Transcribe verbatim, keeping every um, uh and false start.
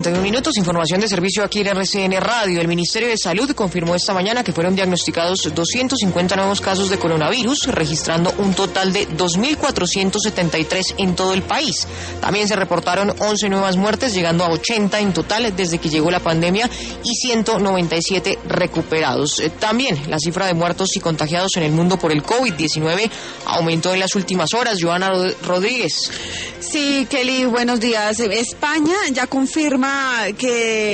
Minutos, información de servicio aquí en R C N Radio. El Ministerio de Salud confirmó esta mañana que fueron diagnosticados doscientos cincuenta nuevos casos de coronavirus, registrando un total de dos mil cuatrocientos setenta y tres en todo el país. También se reportaron once nuevas muertes, llegando a ochenta en total desde que llegó la pandemia y ciento noventa y siete recuperados. También la cifra de muertos y contagiados en el mundo por el COVID diecinueve aumentó en las últimas horas. Joana Rodríguez. Sí, Kelly, buenos días. España ya confirma que